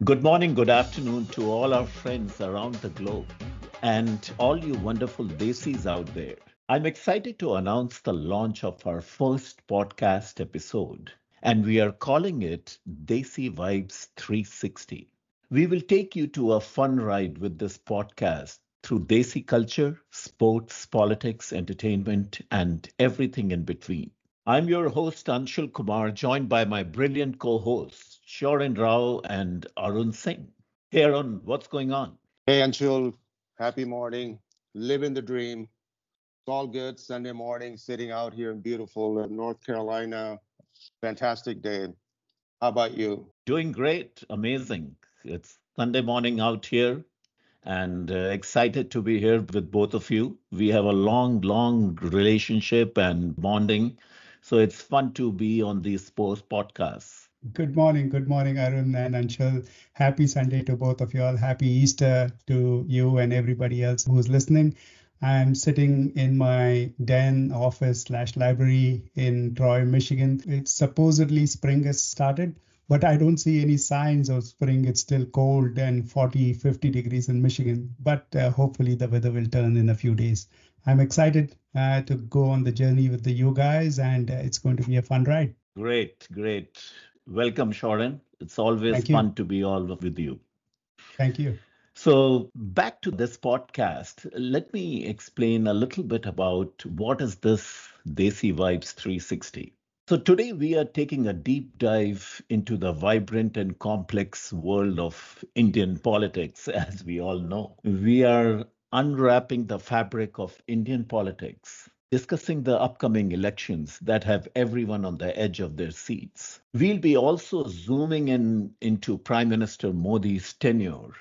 Good morning, good afternoon to all our friends around the globe and all you wonderful Desis out there. I'm excited to announce the launch of our first podcast episode, and we are calling it Desi Vibes 360. We will take you to a fun ride with this podcast through Desi culture, sports, politics, entertainment, and everything in between. I'm your host, Anshul Kumar, joined by my brilliant co hosts, Shorin Rao and Arun Singh. Hey, Arun, what's going on? Hey Anshul, happy morning. Living the dream. It's all good. Sunday morning, sitting out here in beautiful North Carolina. Fantastic day. How about you? Doing great, amazing. It's Sunday morning out here and excited to be here with both of you. We have a long relationship and bonding. So it's fun to be on these sports podcasts. Good morning, Arun and Anshul. Happy Sunday to both of you all. Happy Easter to you and everybody else who's listening. I'm sitting in my den office slash library in Troy, Michigan. It's supposedly spring has started, but I don't see any signs of spring. It's still cold and 40, 50 degrees in Michigan, but hopefully the weather will turn in a few days. I'm excited to go on the journey with you guys, and it's going to be a fun ride. Great. Welcome, Shorin. It's always Thank you. fun to be all with you. Thank you. So, back to this podcast, let me explain a little bit about what is this Desi Vibes 360. So, today we are taking a deep dive into the vibrant and complex world of Indian politics, as we all know. We are unwrapping the fabric of Indian politics, discussing the upcoming elections that have everyone on the edge of their seats. We'll be also zooming in into Prime Minister Modi's tenure,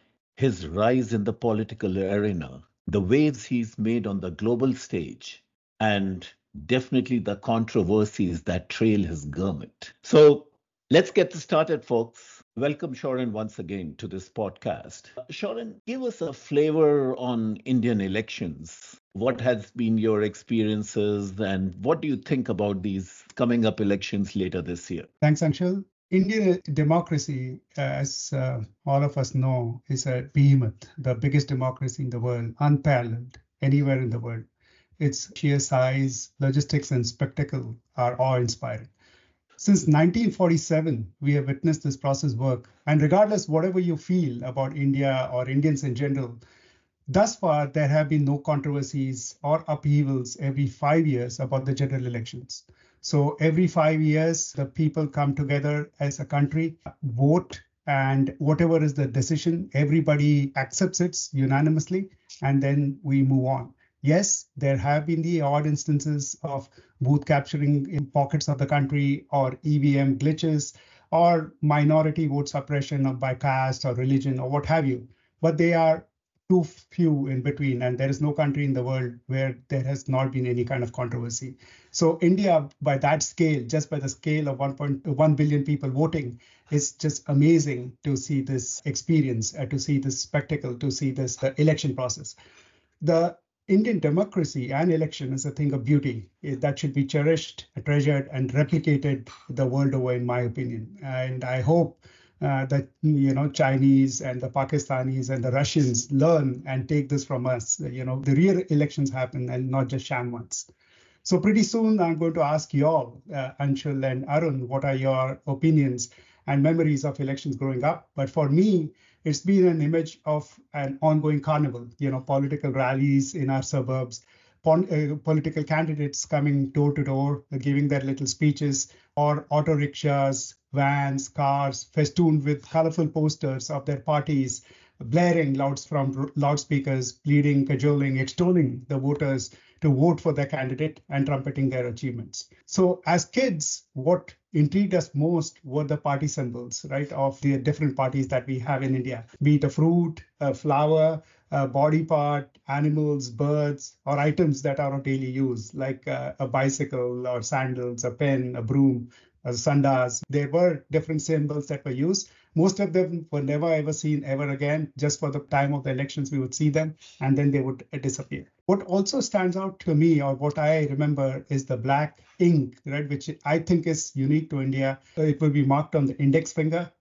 his rise in the political arena, the waves he's made on the global stage, and definitely the controversies that trail his garment. So let's get started, folks. Welcome, Shorin, once again to this podcast. Shorin, give us a flavor on Indian elections. What has been your experiences, and what do you think about these coming up elections later this year? Thanks, Anshul. Indian democracy, as all of us know, is a behemoth, the biggest democracy in the world, unparalleled anywhere in the world. Its sheer size, logistics, and spectacle are awe-inspiring. Since 1947, we have witnessed this process work. And regardless, whatever you feel about India or Indians in general, thus far, there have been no controversies or upheavals every 5 years about the general elections. So every 5 years, the people come together as a country, vote, and whatever is the decision, everybody accepts it unanimously, and then we move on. Yes, there have been the odd instances of booth capturing in pockets of the country or EVM glitches or minority vote suppression by caste or religion or what have you. But they are too few in between, and there is no country in the world where there has not been any kind of controversy. So India, by that scale, just by the scale of 1.1 billion people voting, it's just amazing to see this experience, to see this spectacle, to see this election process. The Indian democracy and election is a thing of beauty that should be cherished, treasured, and replicated the world over, in my opinion. And I hope that Chinese and the Pakistanis and the Russians learn and take this from us. The real elections happen and not just sham ones. So pretty soon I'm going to ask you all, Anshul and Arun, what are your opinions and memories of elections growing up? But for me, it's been an image of an ongoing carnival, political rallies in our suburbs, political candidates coming door to door, giving their little speeches, or auto rickshaws, vans, cars, festooned with colorful posters of their parties, blaring from loudspeakers, pleading, cajoling, extolling the voters to vote for their candidate and trumpeting their achievements. So as kids, what intrigued us most were the party symbols, right, of the different parties that we have in India, be it a fruit, a flower, a body part, animals, birds, or items that are of daily use, like a bicycle or sandals, a pen, a broom, a sandas. There were different symbols that were used. Most of them were never ever seen ever again. Just for the time of the elections, we would see them and then they would disappear. What also stands out to me, or what I remember, is the black ink, right, which I think is unique to India. It will be marked on the index finger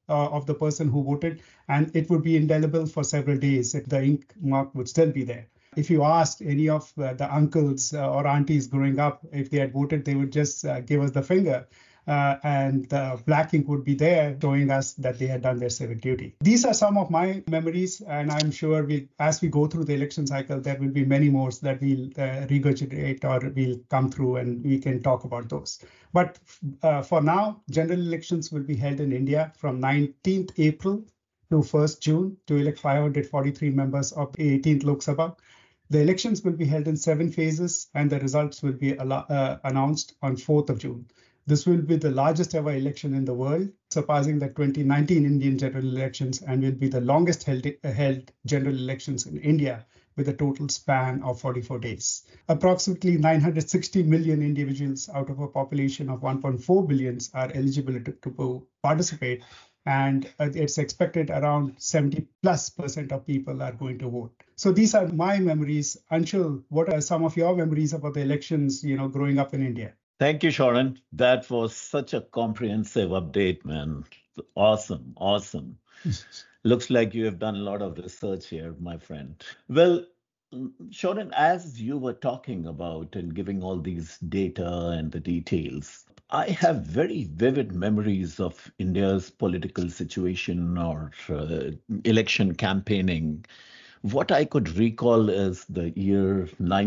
of the person who voted, and it would be indelible for several days. The ink mark would still be there. If you asked any of the uncles or aunties growing up if they had voted, they would just give us the finger. And the black ink would be there showing us that they had done their civic duty. These are some of my memories, and I'm sure as we go through the election cycle, there will be many more that we'll regurgitate or we'll come through and we can talk about those. But for now, general elections will be held in India from 19th April to 1st June to elect 543 members of the 18th Lok Sabha. The elections will be held in 7 phases, and the results will be announced on 4th of June. This will be the largest ever election in the world, surpassing the 2019 Indian general elections, and will be the longest held general elections in India with a total span of 44 days. Approximately 960 million individuals out of a population of 1.4 billion are eligible to participate, and it's expected around 70+% of people are going to vote. So these are my memories. Anshul, what are some of your memories about the elections, growing up in India? Thank you, Sharon. That was such a comprehensive update, man. Awesome, awesome. Looks like you have done a lot of research here, my friend. Well, Sharon, as you were talking about and giving all these data and the details, I have very vivid memories of India's political situation or election campaigning. What I could recall is the year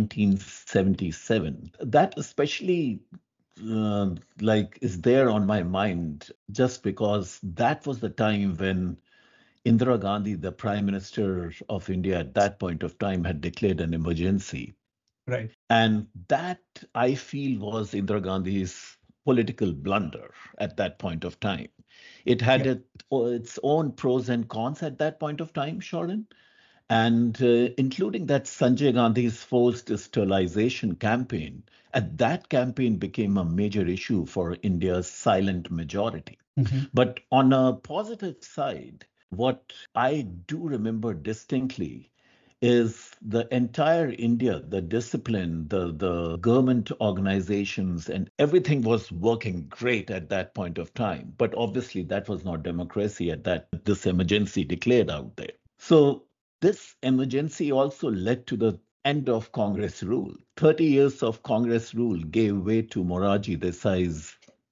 1977. That especially is there on my mind just because that was the time when Indira Gandhi, the Prime Minister of India at that point of time, had declared an emergency. Right. And that, I feel, was Indira Gandhi's political blunder at that point of time. It had its own pros and cons at that point of time, Sharon. And including that Sanjay Gandhi's forced sterilization campaign, and that campaign became a major issue for India's silent majority. Mm-hmm. But on a positive side, what I do remember distinctly is the entire India, the discipline, the government organizations, and everything was working great at that point of time. But obviously, that was not democracy at this emergency declared out there. So this emergency also led to the end of Congress rule. 30 years of Congress rule gave way to Morarji Desai's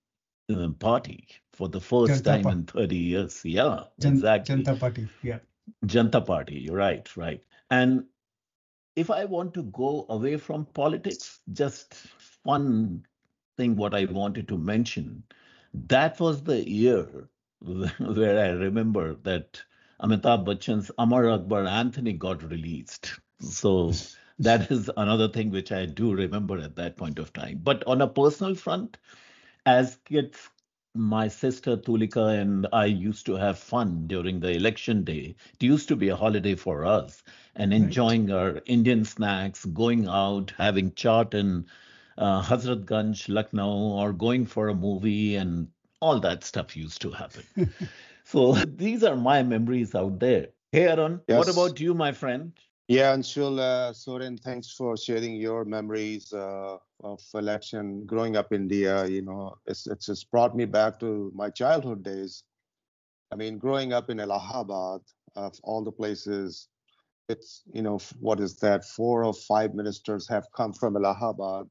party for the first time in 30 years. Yeah, exactly. Janata Party, yeah. Janata Party, you're right. And if I want to go away from politics, just one thing what I wanted to mention, that was the year where I remember that Amitabh Bachchan's Amar Akbar Anthony got released. So that is another thing which I do remember at that point of time. But on a personal front, as kids, my sister Tulika and I used to have fun during the election day. It used to be a holiday for us and enjoying our Indian snacks, going out, having chaat in Hazratganj, Lucknow, or going for a movie, and all that stuff used to happen. So these are my memories out there. Hey, Arun, what about you, my friend? Yeah, Anshul, Soren, thanks for sharing your memories of election growing up in India. It's just brought me back to my childhood days. I mean, growing up in Allahabad, of all the places, it's, what is that? 4 or 5 ministers have come from Allahabad.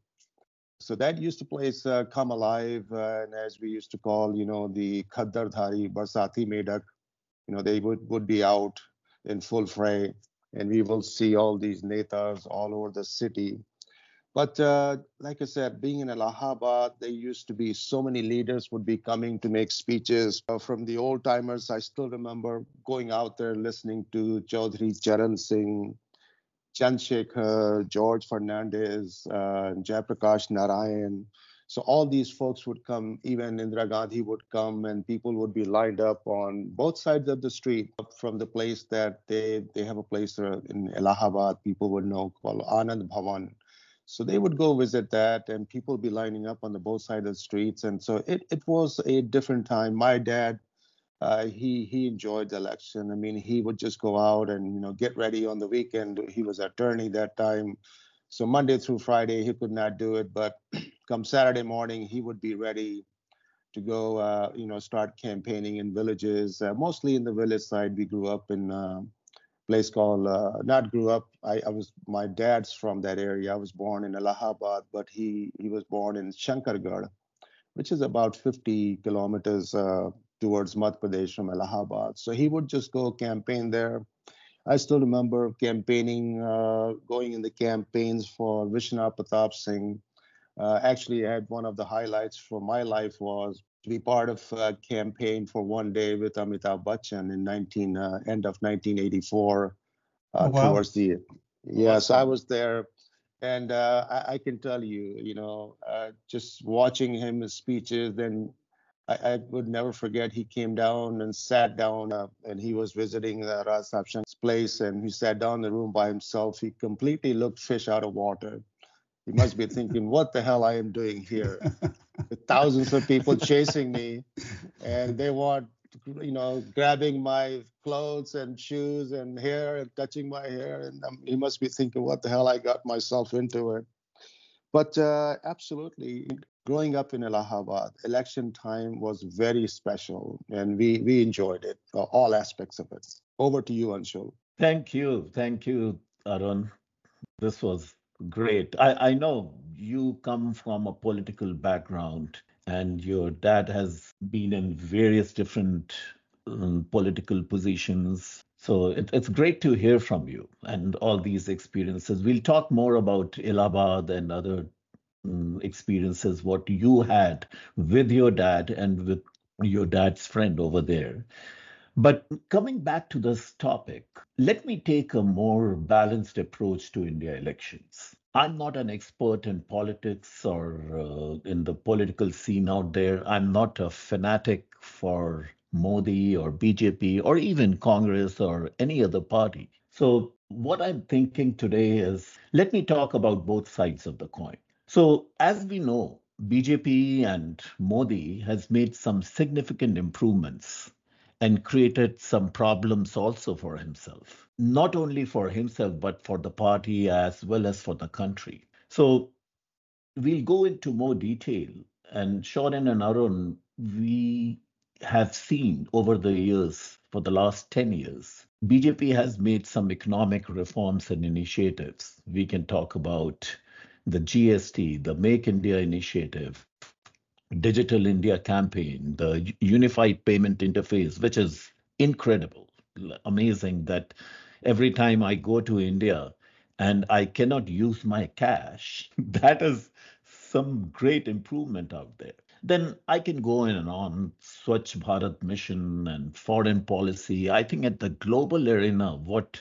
So that used to place come alive, and as we used to call, the Khaddardhari, Barsati Medak, they would be out in full fray, and we will see all these netas all over the city. But like I said, being in Allahabad, there used to be so many leaders would be coming to make speeches. From the old timers, I still remember going out there listening to Chaudhry Charan Singh, Chandrasekhar, George Fernandez, Jayaprakash Narayan. So all these folks would come, even Indira Gandhi would come, and people would be lined up on both sides of the street from the place that they have a place in Allahabad, people would know, called Anand Bhavan. So they would go visit that, and people would be lining up on the both sides of the streets. And so it was a different time. My dad, he enjoyed the election. I mean, he would just go out and get ready on the weekend. He was attorney that time, so Monday through Friday he could not do it. But come Saturday morning, he would be ready to go, start campaigning in villages, mostly in the village side. We grew up in a place called, not grew up, my dad's from that area. I was born in Allahabad, but he was born in Shankargarh, which is about 50 kilometers towards Madhya Pradesh from Allahabad. So he would just go campaign there. I still remember campaigning, going in the campaigns for Vishnu Pratap Singh. Actually, I had one of the highlights for my life was to be part of a campaign for One Day with Amitabh Bachchan in end of 1984. Oh, wow. Towards the Yes, I was there, and I can tell you, just watching him his speeches, then I would never forget. He came down and sat down, and he was visiting Raj Sapshan's place, and he sat down in the room by himself. He completely looked fish out of water. He must be thinking, what the hell I am doing here? With thousands of people chasing me, and they want, grabbing my clothes and shoes and hair and touching my hair. And he must be thinking, what the hell I got myself into it. But absolutely, growing up in Allahabad, election time was very special, and we enjoyed it, all aspects of it. Over to you, Anshul. Thank you. Thank you, Arun. This was great. I know you come from a political background, and your dad has been in various different political positions. So it's great to hear from you and all these experiences. We'll talk more about Allahabad and other experiences, what you had with your dad and with your dad's friend over there. But coming back to this topic, let me take a more balanced approach to India elections. I'm not an expert in politics or in the political scene out there. I'm not a fanatic for Modi or BJP or even Congress or any other party. So, what I'm thinking today is let me talk about both sides of the coin. So, as we know, BJP and Modi has made some significant improvements and created some problems also for himself. Not only for himself, but for the party as well as for the country. So we'll go into more detail. And Shorin and Arun, we have seen over the years, for the last 10 years, BJP has made some economic reforms and initiatives. We can talk about the GST, the Make India initiative, Digital India campaign, the unified payment interface, which is incredible, amazing that every time I go to India and I cannot use my cash, that is some great improvement out there. Then I can go on and on, Swachh Bharat mission and foreign policy. I think at the global arena, what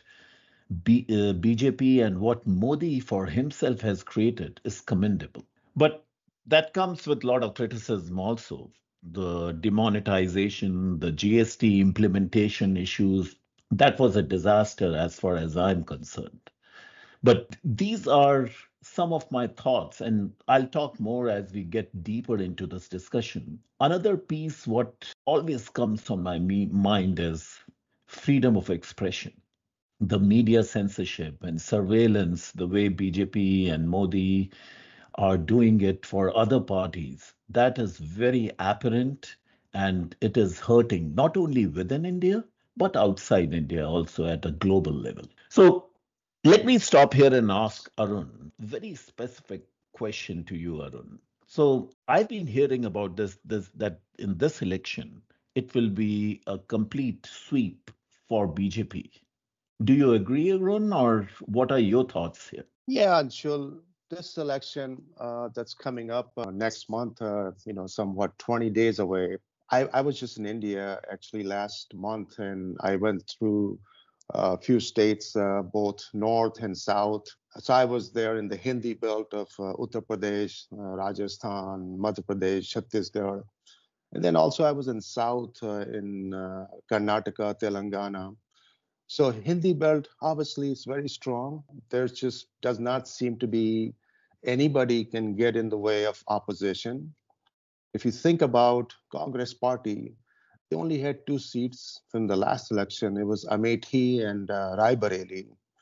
BJP and what Modi for himself has created is commendable. But that comes with a lot of criticism also. The demonetization, the GST implementation issues, that was a disaster as far as I'm concerned. But these are some of my thoughts, and I'll talk more as we get deeper into this discussion. Another piece, what always comes on my mind is freedom of expression, the media censorship and surveillance, the way BJP and Modi are doing it for other parties, that is very apparent and it is hurting not only within India, but outside India also at a global level. So let me stop here and ask Arun, very specific question to you, Arun. So I've been hearing about this that in this election, it will be a complete sweep for BJP. Do you agree, Arun, or what are your thoughts here? Yeah, Anshul, this election that's coming up next month, somewhat 20 days away. I was just in India actually last month, and I went through a few states, both north and south. So I was there in the Hindi belt of Uttar Pradesh, Rajasthan, Madhya Pradesh, Chhattisgarh. And then also I was in south in Karnataka, Telangana. So Hindi belt obviously is very strong. There just does not seem to be anybody can get in the way of opposition. If you think about Congress party, they only had 2 seats from the last election. It was Amethi and Rae Bareli.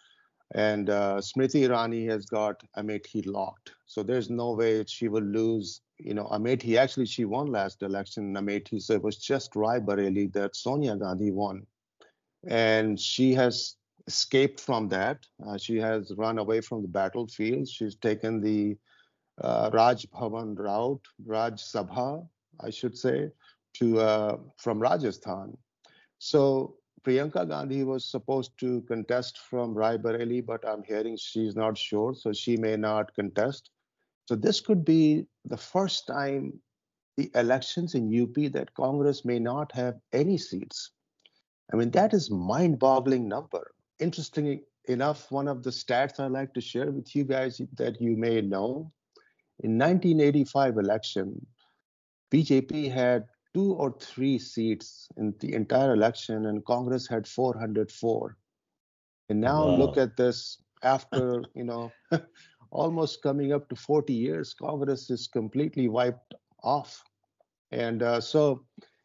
And Smriti Irani has got Amethi locked. So there's no way she will lose. Amethi, actually, she won last election in Amethi. So it was just Rai Bareli that Sonia Gandhi won. And she has escaped from that. She has run away from the battlefield. She's taken the Raj Bhavan route, Raj Sabha, I should say, from Rajasthan. So Priyanka Gandhi was supposed to contest from Rai Bareli, but I'm hearing she's not sure, so she may not contest. So this could be the first time the elections in UP that Congress may not have any seats. I mean, that is mind-boggling number. Interestingly enough, one of the stats I like to share with you guys that you may know, in 1985 election, BJP had 2 or 3 seats in the entire election, and Congress had 404. And now look Wow. at this after, almost coming up to 40 years, Congress is completely wiped off. And so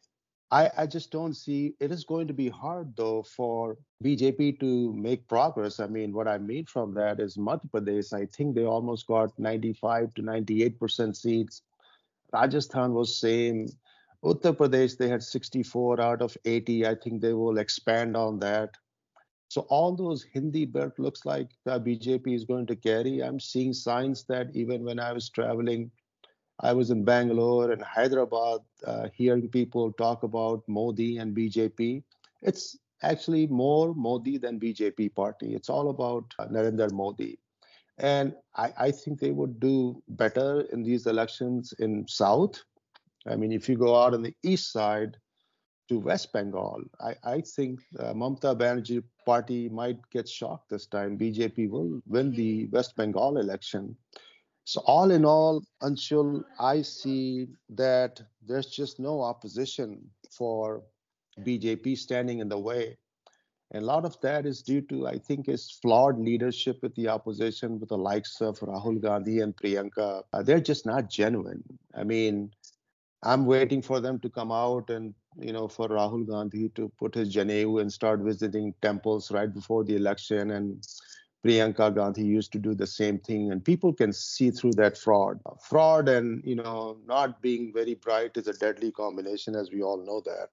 I just don't see it is going to be hard, though, for BJP to make progress. I mean, what I mean from that is Madhya Pradesh, I think they almost got 95 to 98% seats. Rajasthan was same. Uttar Pradesh, they had 64 out of 80. I think they will expand on that. So all those Hindi belt looks like the BJP is going to carry. I'm seeing signs that even when I was traveling, I was in Bangalore and Hyderabad, hearing people talk about Modi and BJP. It's actually more Modi than BJP party. It's all about Narendra Modi. And I think they would do better in these elections in South. I mean, if you go out on the east side to West Bengal, I think Mamata Banerjee party might get shocked this time. BJP will win the West Bengal election. So all in all, Anshul, I see that there's just no opposition for BJP standing in the way. And a lot of that is due to, I think, is flawed leadership with the opposition, with the likes of Rahul Gandhi and Priyanka. They're just not genuine. I mean, I'm waiting for them to come out and, for Rahul Gandhi to put his Janeu and start visiting temples right before the election. And Priyanka Gandhi used to do the same thing. And people can see through that fraud. Fraud and, not being very bright is a deadly combination, as we all know that.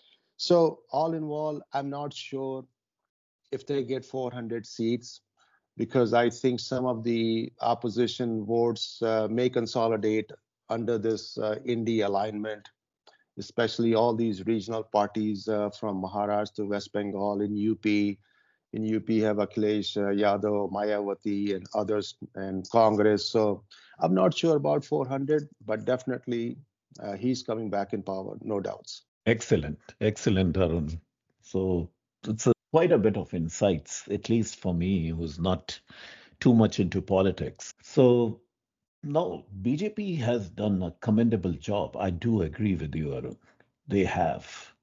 So all in all, I'm not sure if they get 400 seats, because I think some of the opposition votes may consolidate under this Indie alignment, especially all these regional parties from Maharashtra to West Bengal in UP. In UP, have Akhilesh Yadav, Mayawati, and others, and Congress. So I'm not sure about 400, but definitely he's coming back in power, no doubts. Excellent. Excellent, Arun. So it's quite a bit of insights, at least for me, who's not too much into politics. So no, BJP has done a commendable job. I do agree with you, Arun. They have.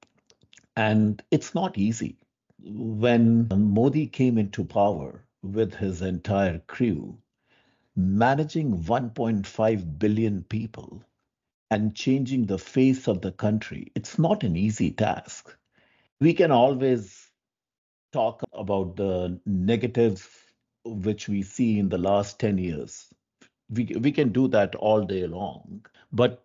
And it's not easy. When Modi came into power with his entire crew, managing 1.5 billion people and changing the face of the country, it's not an easy task. We can always talk about the negatives which we see in the last 10 years. We can do that all day long. But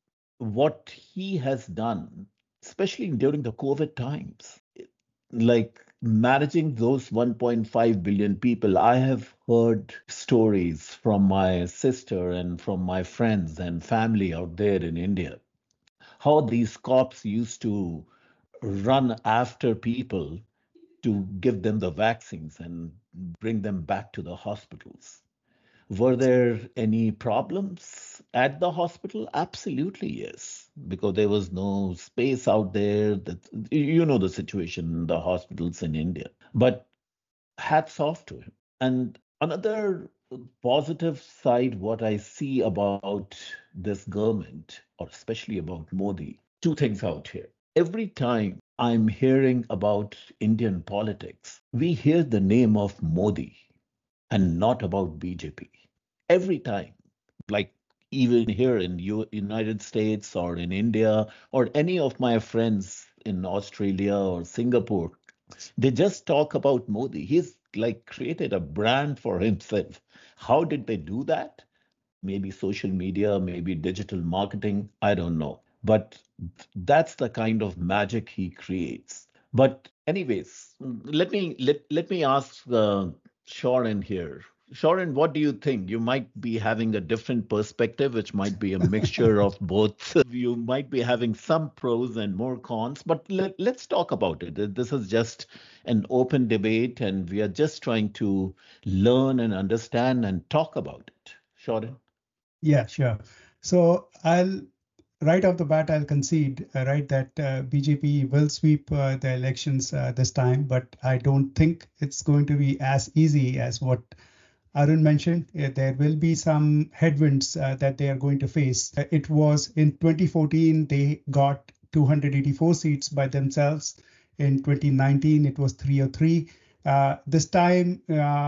what he has done, especially during the COVID times, like managing those 1.5 billion people, I have heard stories from my sister and from my friends and family out there in India, how these cops used to run after people to give them the vaccines and bring them back to the hospitals. Were there any problems at the hospital? Absolutely, yes, because there was no space out there. That you know the situation in the hospitals in India. But hats off to him. And another positive side, what I see about this government, or especially about Modi, two things out here. Every time I'm hearing about Indian politics, we hear the name of Modi and not about BJP. Every time, like even here in United States or in India or any of my friends in Australia or Singapore, they just talk about Modi. like created a brand for himself. How did they do that? Maybe social media, maybe digital marketing, I don't know. But that's the kind of magic he creates. But anyways, let me ask Shorin here. Shorin, what do you think? You might be having a different perspective, which might be a mixture of both. You might be having some pros and more cons, but let's talk about it. This is just an open debate, and we are just trying to learn and understand and talk about it. Shorin? Yeah, sure. So I'll right off the bat, I'll concede, right, that BJP will sweep the elections this time, but I don't think it's going to be as easy as what Arun mentioned. There will be some headwinds that they are going to face. It was in 2014, they got 284 seats by themselves. In 2019, it was 303. This time,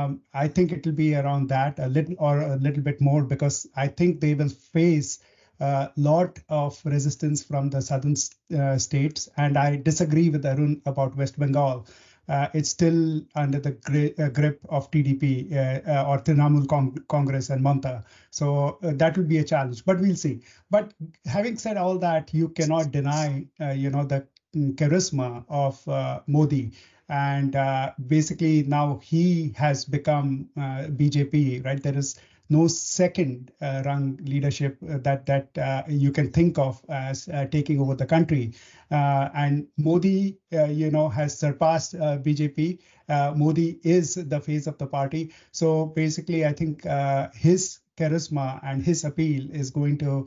I think it will be around that, a little bit more, because I think they will face a lot of resistance from the southern states. And I disagree with Arun about West Bengal. It's still under the grip of TDP or Trinamool Congress and Mamta. So that will be a challenge, but we'll see. But having said all that, you cannot deny, the charisma of Modi. And basically now he has become BJP, right? There is no second rung leadership that you can think of as taking over the country. And Modi, has surpassed BJP. Modi is the face of the party. So basically, I think his charisma and his appeal is going to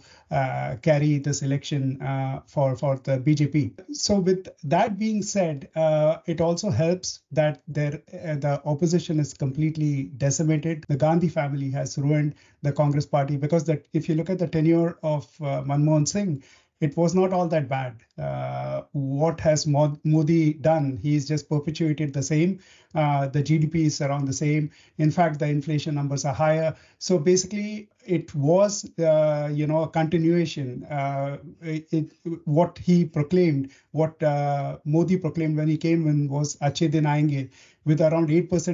carry this election for the BJP. So with that being said, it also helps that the opposition is completely decimated. The Gandhi family has ruined the Congress party, because that if you look at the tenure of Manmohan Singh, it was not all that bad. What has Modi done? He's just perpetuated the same. The GDP is around the same. In fact, the inflation numbers are higher. So basically, it was, a continuation. What he proclaimed, what Modi proclaimed when he came in was "Achhe din aayenge." With around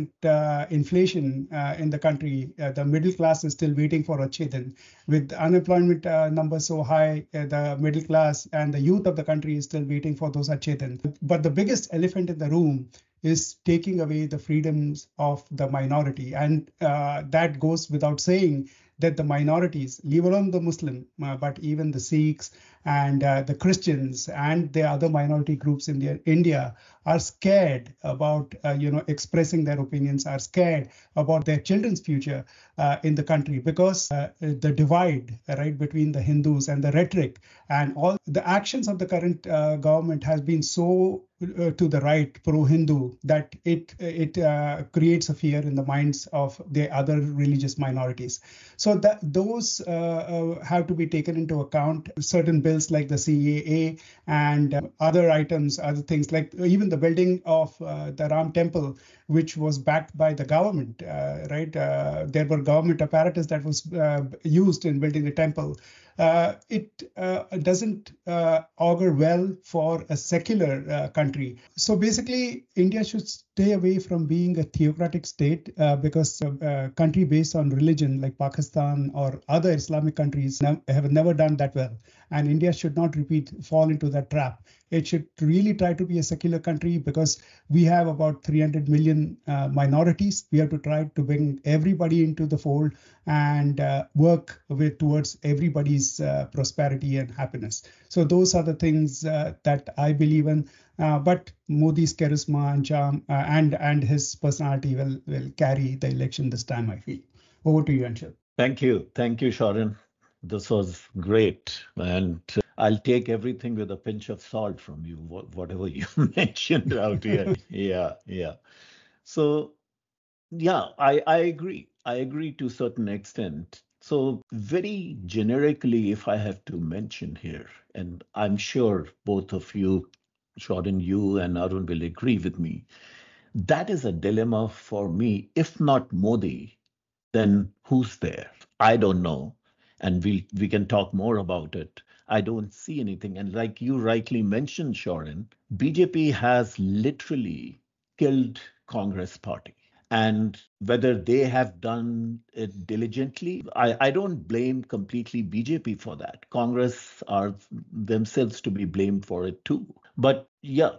8% inflation in the country, the middle class is still waiting for Achhe din. With unemployment numbers so high, the middle class and the youth of the country is still waiting for those Achhe din. But the biggest elephant in the room is taking away the freedoms of the minority. And that goes without saying that the minorities, leave alone the Muslim, but even the Sikhs and the Christians and the other minority groups in India are scared about, expressing their opinions, are scared about their children's future in the country, because the divide, right, between the Hindus and the rhetoric and all the actions of the current government has been so to the right, pro-Hindu, that it creates a fear in the minds of the other religious minorities. So that those have to be taken into account. Certain bills like the CAA and other items, other things like even the building of the Ram Temple, which was backed by the government, right? There were government apparatus that was used in building the temple. It doesn't augur well for a secular country. So basically, India should stay away from being a theocratic state, because a country based on religion like Pakistan or other Islamic countries have never done that well. And India should not fall into that trap. It should really try to be a secular country, because we have about 300 million minorities. We have to try to bring everybody into the fold and work towards everybody's prosperity and happiness. So those are the things that I believe in. But Modi's charisma and charm and his personality will carry the election this time, I feel. Over to you, Anshul. Thank you. Thank you, Sharon. This was great. And I'll take everything with a pinch of salt from you, whatever you mentioned out here. Yeah, yeah. So, yeah, I agree. I agree to a certain extent. So, very generically, if I have to mention here, and I'm sure both of you, Sharon, you and Arun will agree with me, that is a dilemma for me. If not Modi, then who's there? I don't know. And we can talk more about it. I don't see anything. And like you rightly mentioned, Sharon, BJP has literally killed Congress party. And whether they have done it diligently, I don't blame completely BJP for that. Congress are themselves to be blamed for it too. But yeah,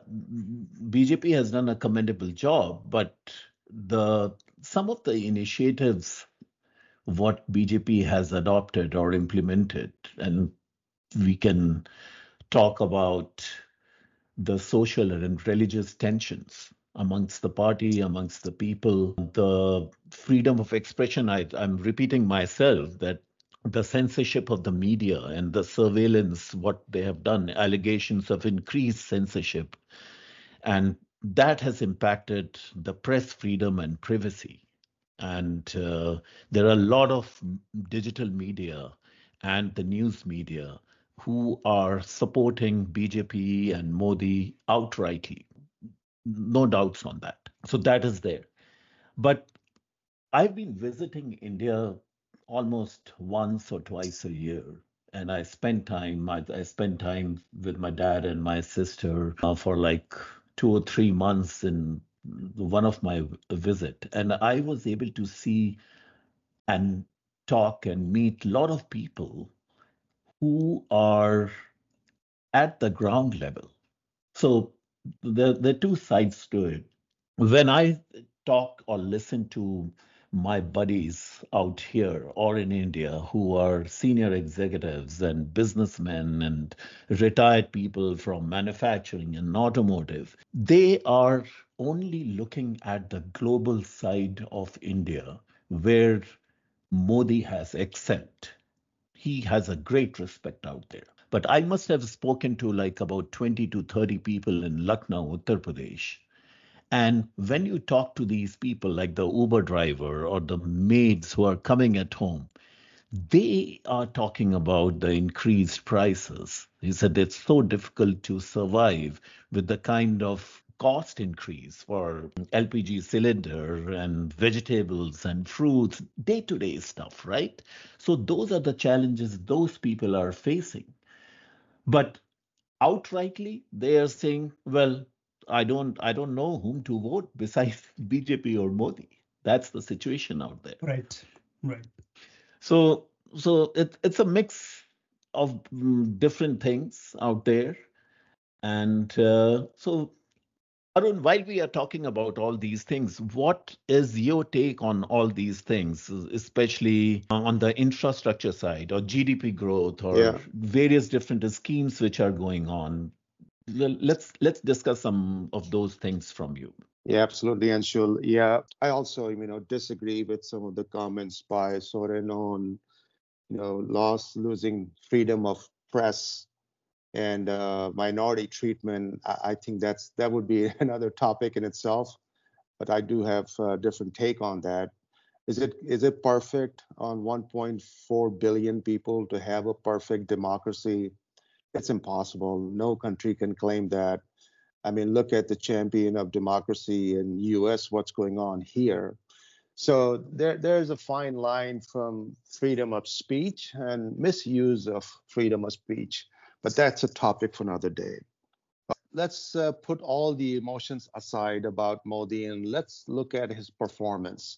BJP has done a commendable job, but the some of the initiatives what BJP has adopted or implemented, and we can talk about the social and religious tensions amongst the party, amongst the people, the freedom of expression. I'm repeating myself that the censorship of the media and the surveillance, what they have done, allegations of increased censorship, and that has impacted the press freedom and privacy. And there are a lot of digital media and the news media who are supporting BJP and Modi outrightly. No doubts on that. So that is there. But I've been visiting India almost once or twice a year. And I spend time with my dad and my sister for like 2 or 3 months in one of my visit. And I was able to see and talk and meet a lot of people who are at the ground level. So there are two sides to it. When I talk or listen to my buddies out here or in India who are senior executives and businessmen and retired people from manufacturing and automotive, they are only looking at the global side of India where Modi has excelled. He has a great respect out there. But I must have spoken to like about 20 to 30 people in Lucknow, Uttar Pradesh. And when you talk to these people, like the Uber driver or the maids who are coming at home, they are talking about the increased prices. He said it's so difficult to survive with the kind of cost increase for LPG cylinder and vegetables and fruits, day-to-day stuff, right? So those are the challenges those people are facing. But outrightly, they are saying, well, I don't know whom to vote besides BJP or Modi. That's the situation out there. Right. Right. So it's a mix of different things out there. And so Arun, while we are talking about all these things, what is your take on all these things, especially on the infrastructure side or GDP growth or Yeah. various different schemes which are going on? Let's discuss some of those things from you. Yeah, absolutely, Anshul. Yeah, I also, disagree with some of the comments by Soren on, losing freedom of press and minority treatment. I think that would be another topic in itself, but I do have a different take on that. Is it perfect on 1.4 billion people to have a perfect democracy? It's impossible. No country can claim that. I mean, look at the champion of democracy in US, what's going on here. So there's a fine line from freedom of speech and misuse of freedom of speech. But that's a topic for another day. Let's put all the emotions aside about Modi and let's look at his performance.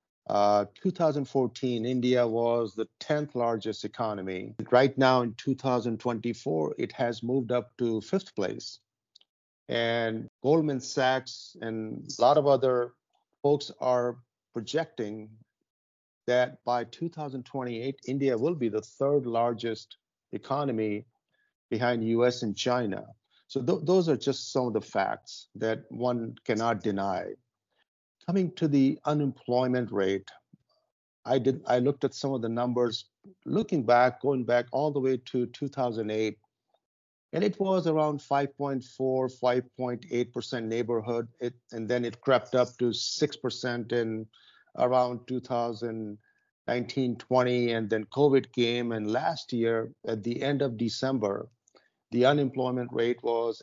2014, India was the 10th largest economy. Right now in 2024, it has moved up to fifth place. And Goldman Sachs and a lot of other folks are projecting that by 2028, India will be the third largest economy behind US and China. So those are just some of the facts that one cannot deny. Coming to the unemployment rate, I looked at some of the numbers going back all the way to 2008, and it was around 5.4, 5.8% neighborhood. And then it crept up to 6% in around 2019, 20, and then COVID came. And last year, at the end of December, the unemployment rate was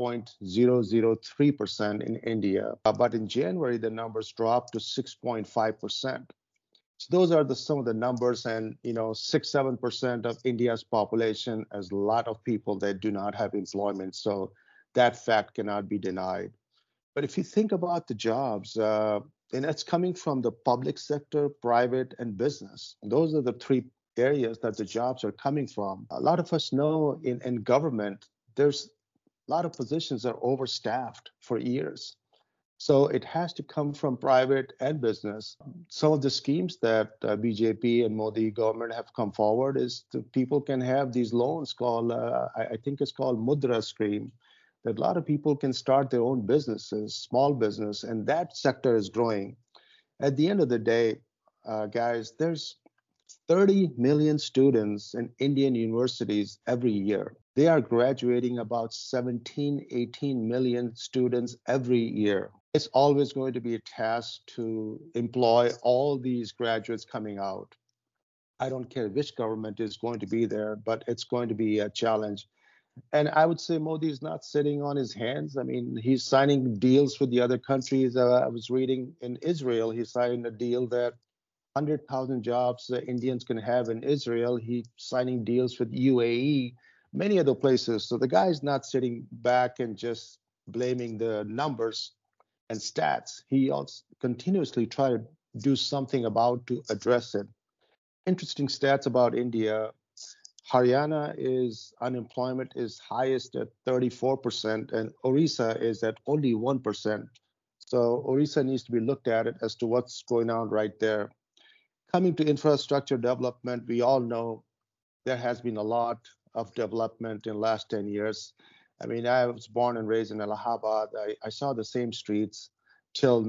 8.003% in India. But in January, the numbers dropped to 6.5%. So those are some of the numbers, and 6-7% of India's population has a lot of people that do not have employment. So that fact cannot be denied. But if you think about the jobs, and it's coming from the public sector, private, and business. Those are the three areas that the jobs are coming from. A lot of us know in government, there's a lot of positions that are overstaffed for years. So it has to come from private and business. Some of the schemes that BJP and Modi government have come forward is that people can have these loans called, I think it's called Mudra scheme, that a lot of people can start their own businesses, small business, and that sector is growing. At the end of the day, guys, there's 30 million students in Indian universities every year. They are graduating about 17, 18 million students every year. It's always going to be a task to employ all these graduates coming out. I don't care which government is going to be there, but it's going to be a challenge. And I would say Modi is not sitting on his hands. I mean, he's signing deals with the other countries. I was reading in Israel, he signed a deal that 100,000 jobs Indians can have in Israel. He's signing deals with UAE, many other places. So the guy's not sitting back and just blaming the numbers and stats. He also continuously try to do something about to address it. Interesting stats about India. Haryana is unemployment is highest at 34%, and Orissa is at only 1%. So Orissa needs to be looked at it as to what's going on right there. Coming to infrastructure development, we all know there has been a lot of development in the last 10 years. I mean, I was born and raised in Allahabad. I saw the same streets till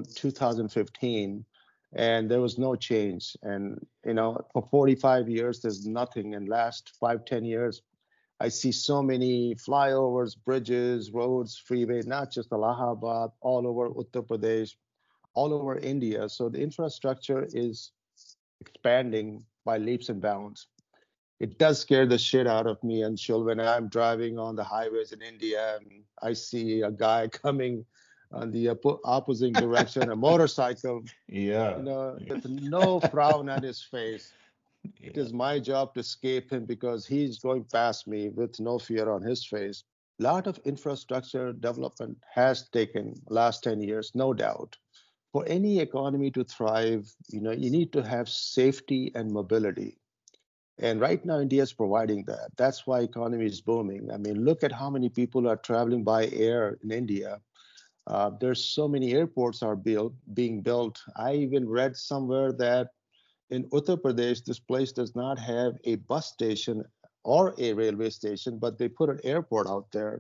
2015, and there was no change. And, you know, for 45 years, there's nothing. In last 5, 10 years, I see so many flyovers, bridges, roads, freeway, not just Allahabad, all over Uttar Pradesh, all over India. So the infrastructure is expanding by leaps and bounds. It does scare the shit out of me, Anshul, when I'm driving on the highways in India and I see a guy coming on the opposite direction, a motorcycle, Yeah. with no frown on his face. It is my job to escape him because he's going past me with no fear on his face. A lot of infrastructure development has taken last 10 years, no doubt. For any economy to thrive, you need to have safety and mobility. And right now, India is providing that. That's why economy is booming. I mean, look at how many people are traveling by air in India. There's so many airports are being built. I even read somewhere that in Uttar Pradesh, this place does not have a bus station or a railway station, but they put an airport out there.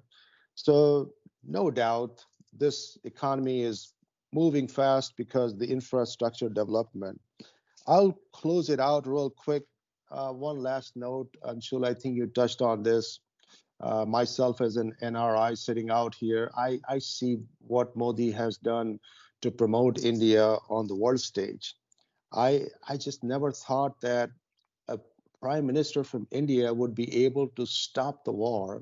So no doubt, this economy is moving fast because the infrastructure development. I'll close it out real quick. One last note, Anshul, I think you touched on this. Myself as an NRI sitting out here, I see what Modi has done to promote India on the world stage. I just never thought that a prime minister from India would be able to stop the war,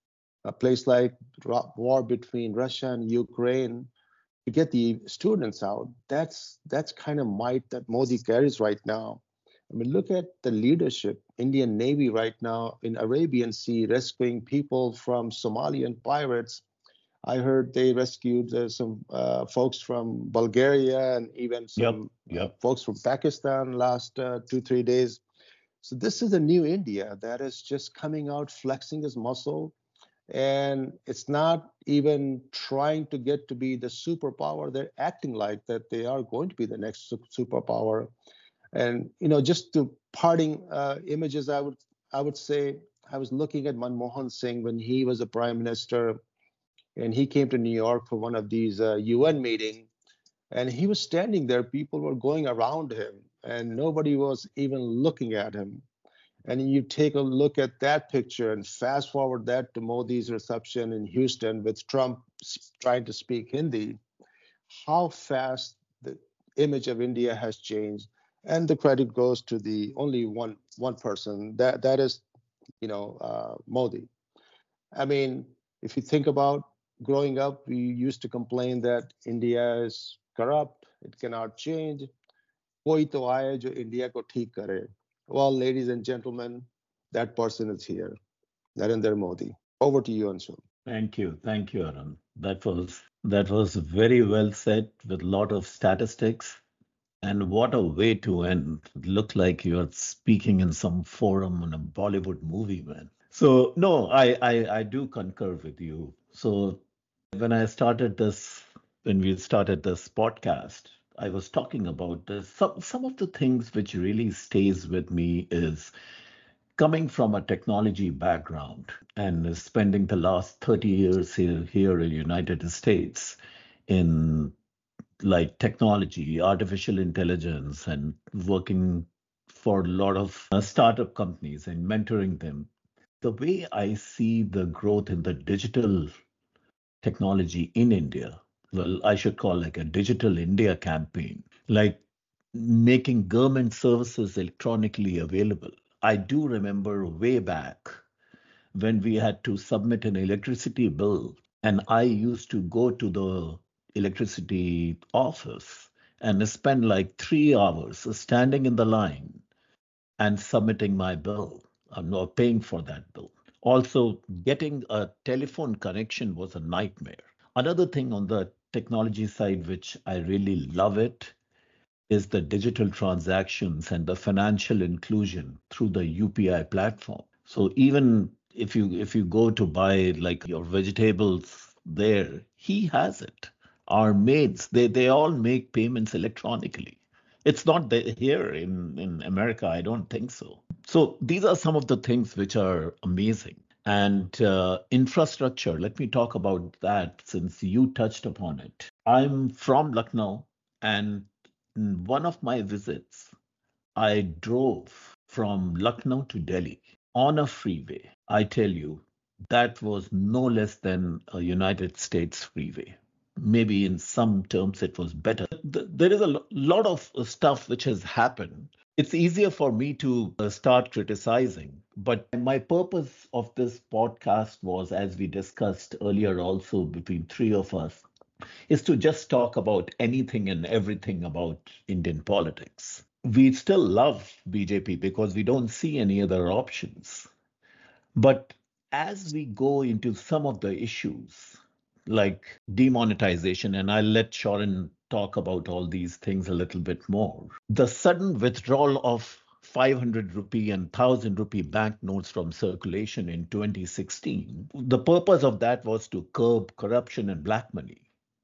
a place like war between Russia and Ukraine, to get the students out. That's kind of might that Modi carries right now. I mean, look at the leadership, Indian Navy right now in Arabian Sea, rescuing people from Somalian pirates. I heard they rescued some folks from Bulgaria and even some folks from Pakistan last 2, 3 days. So this is a new India that is just coming out, flexing his muscle, and it's not even trying to get to be the superpower. They're acting like that they are going to be the next superpower. And just to parting images, I would say I was looking at Manmohan Singh when he was a prime minister, and he came to New York for one of these UN meetings, and he was standing there. People were going around him, and nobody was even looking at him. And you take a look at that picture and fast forward that to Modi's reception in Houston with Trump trying to speak Hindi, how fast the image of India has changed. And the credit goes to the only one person, that is, Modi. I mean, if you think about growing up, we used to complain that India is corrupt, it cannot change. Koi to aaye jo India ko theek kare. Well, ladies and gentlemen, that person is here, Narendra Modi. Over to you, Anshul. Thank you, Arun. That was very well said with a lot of statistics. And what a way to end. It looked like you're speaking in some forum on a Bollywood movie, man. So no, I do concur with you. So when I started this, when we started this podcast, I was talking about this. Some of the things which really stays with me is coming from a technology background and spending the last 30 years here in the United States in like technology, artificial intelligence, and working for a lot of startup companies and mentoring them. The way I see the growth in the digital technology in India, well, I should call like a digital India campaign, like making government services electronically available. I do remember way back when we had to submit an electricity bill, and I used to go to the electricity office and spend like 3 hours standing in the line and submitting my bill. I'm not paying for that bill. Also, getting a telephone connection was a nightmare. Another thing on the technology side, which I really love it, is the digital transactions and the financial inclusion through the UPI platform. So even if you go to buy like your vegetables there, he has it. Our maids, they all make payments electronically. It's not here in America, I don't think so. So these are some of the things which are amazing. And infrastructure, let me talk about that since you touched upon it. I'm from Lucknow, and in one of my visits, I drove from Lucknow to Delhi on a freeway. I tell you, that was no less than a United States freeway. Maybe in some terms it was better. There is a lot of stuff which has happened. It's easier for me to start criticizing, but my purpose of this podcast was, as we discussed earlier also between three of us, is to just talk about anything and everything about Indian politics. We still love BJP because we don't see any other options. But as we go into some of the issues like demonetization, and I'll let Sharon talk about all these things a little bit more, the sudden withdrawal of 500 rupee and 1000 rupee banknotes from circulation in 2016, the purpose of that was to curb corruption and black money.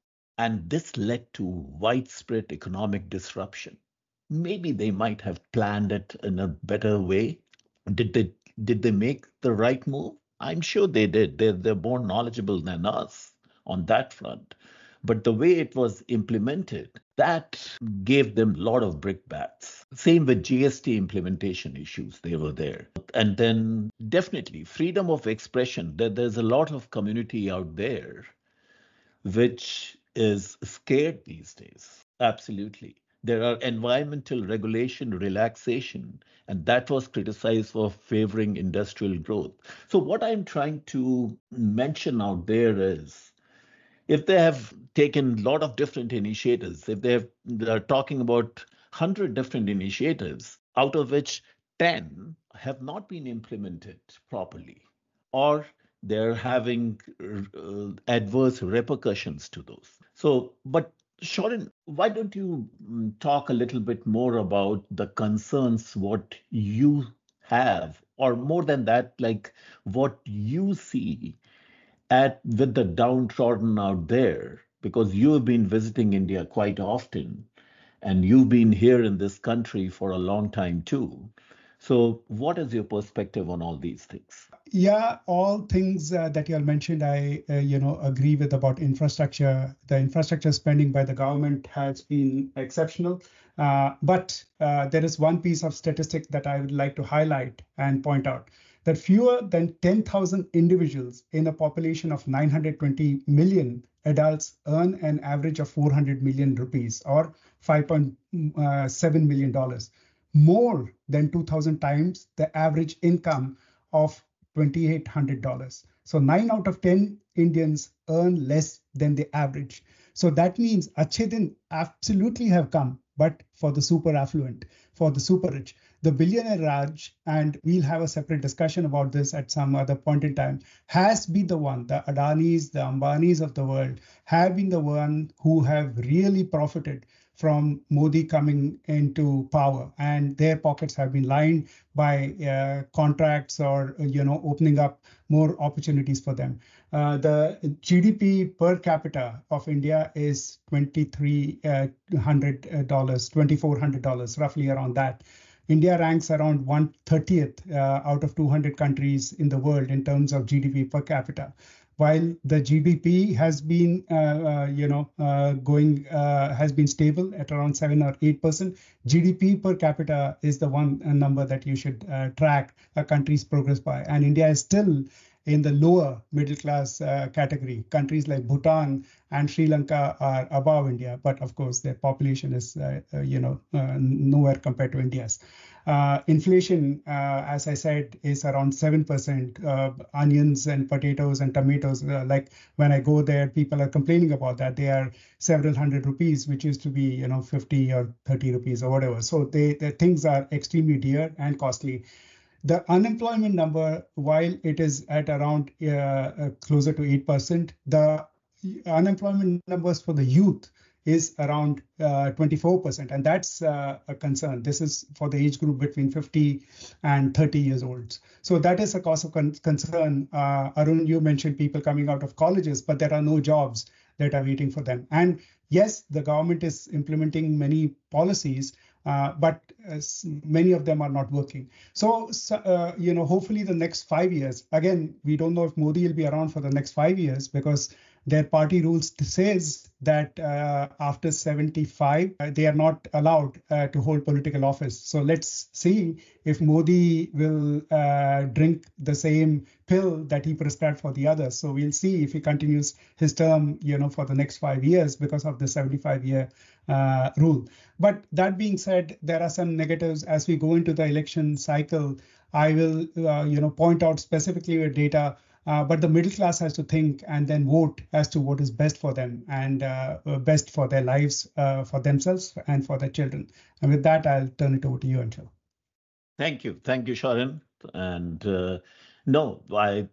And this led to widespread economic disruption. Maybe they might have planned it in a better way. Did they make the right move? I'm sure they did. They're more knowledgeable than us on that front. But the way it was implemented, that gave them a lot of brickbats. Same with GST implementation issues, they were there. And then definitely freedom of expression. There's a lot of community out there which is scared these days. Absolutely. There are environmental regulation relaxation, and that was criticized for favoring industrial growth. So, what I'm trying to mention out there is if they have taken a lot of different initiatives, if they're talking about 100 different initiatives, out of which 10 have not been implemented properly, or they're having adverse repercussions to those. So, but Sharon, why don't you talk a little bit more about the concerns, what you have, or more than that, like what you see at with the downtrodden out there, because you have been visiting India quite often and you've been here in this country for a long time too. So, what is your perspective on all these things? Yeah, all things that you all mentioned, I agree with about infrastructure. The infrastructure spending by the government has been exceptional, but there is one piece of statistic that I would like to highlight and point out that fewer than 10,000 individuals in a population of 920 million adults earn an average of 400 million rupees or $5.7 million, more than 2,000 times the average income of $2,800. So 9 out of 10 Indians earn less than the average. So that means Achhe Din absolutely have come, but for the super affluent, for the super rich. the billionaire Raj, and we'll have a separate discussion about this at some other point in time, has been the one, the Adanis, the Ambanis of the world, have been the one who have really profited from Modi coming into power, and their pockets have been lined by contracts or opening up more opportunities for them. The GDP per capita of India is $2,400, roughly around that. India ranks around 130th out of 200 countries in the world in terms of GDP per capita. While the GDP has been, has been stable at around 7 or 8%, GDP per capita is the one number that you should track a country's progress by. And India is still in the lower middle class category. Countries like Bhutan and Sri Lanka are above India, but of course their population is, nowhere compared to India's. Inflation, as I said, is around 7%. Onions and potatoes and tomatoes, like when I go there, people are complaining about that. They are several hundred rupees, which used to be, 50 or 30 rupees or whatever. So the things are extremely dear and costly. The unemployment number, while it is at around closer to 8%, the unemployment numbers for the youth is around 24%, and that's a concern. This is for the age group between 50 and 30 years old. So that is a cause of concern. Arun, you mentioned people coming out of colleges, but there are no jobs that are waiting for them. And yes, the government is implementing many policies, but many of them are not working. So hopefully the next 5 years, again, we don't know if Modi will be around for the next 5 years because their party rules says that after 75, they are not allowed to hold political office. So let's see if Modi will drink the same pill that he prescribed for the others. So we'll see if he continues his term, for the next 5 years because of the 75-year rule. But that being said, there are some negatives as we go into the election cycle. I will, point out specifically with data. But the middle class has to think and then vote as to what is best for them and best for their lives, for themselves and for their children. And with that, I'll turn it over to you, Anshul. Thank you, Sharan. And no,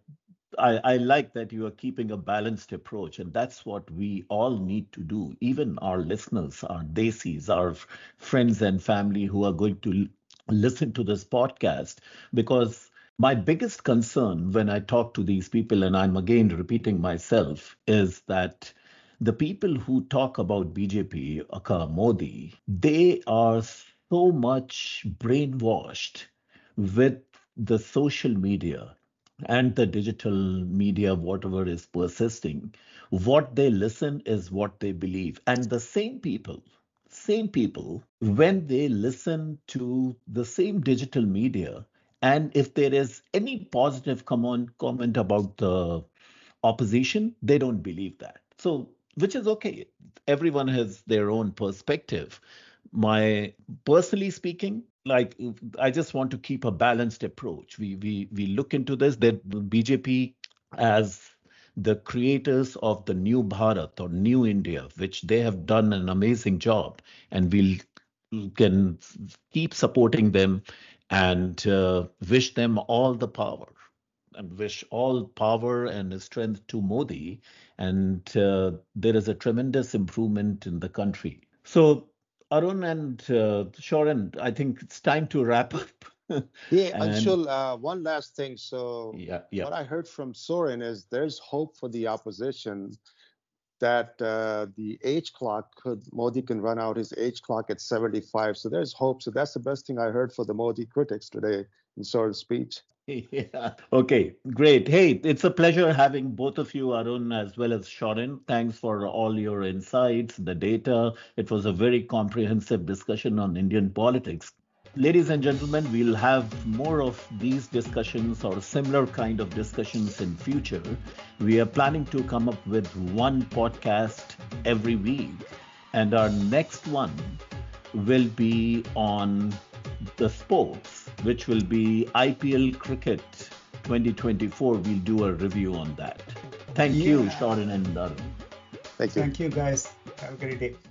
I like that you are keeping a balanced approach, and that's what we all need to do. Even our listeners, our desis, our friends and family who are going to listen to this podcast, because my biggest concern when I talk to these people, and I'm again repeating myself, is that the people who talk about BJP, Modi, they are so much brainwashed with the social media and the digital media, whatever is persisting. What they listen is what they believe. And the same people, when they listen to the same digital media, and if there is any positive comment about the opposition, they don't believe that. So, which is okay. Everyone has their own perspective. Personally speaking, like I just want to keep a balanced approach. We look into this, that BJP as the creators of the new Bharat or new India, which they have done an amazing job, and we can keep supporting them and wish them all the power, and wish all power and strength to Modi. And there is a tremendous improvement in the country. So, Arun and Sharan, I think it's time to wrap up. Yeah, And Anshul, one last thing. So yeah. what I heard from Soren is there's hope for the opposition that the age clock Modi can run out his age clock at 75. So there's hope. So that's the best thing I heard for the Modi critics today in Soren's speech. Yeah. Okay, great. Hey, it's a pleasure having both of you, Arun, as well as Sharan. Thanks for all your insights, the data. It was a very comprehensive discussion on Indian politics. Ladies and gentlemen, we'll have more of these discussions or similar kind of discussions in future. We are planning to come up with one podcast every week, and our next one will be on the sports, which will be IPL Cricket 2024. We'll do a review on that. Thank you, Sharan and Arun. Thank you. Thank you, guys. Have a great day.